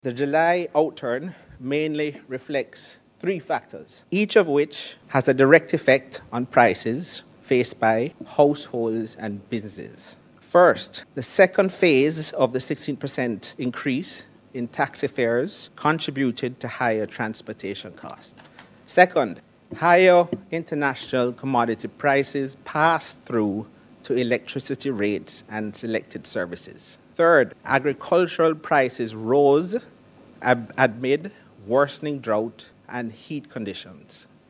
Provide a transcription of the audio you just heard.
The July outturn mainly reflects three factors, each of which has a direct effect on prices faced by households and businesses. First, the second phase of the 16% increase in taxi fares contributed to higher transportation costs. Second, higher international commodity prices passed through to electricity rates and selected services. Third, agricultural prices rose amid worsening drought and heat conditions.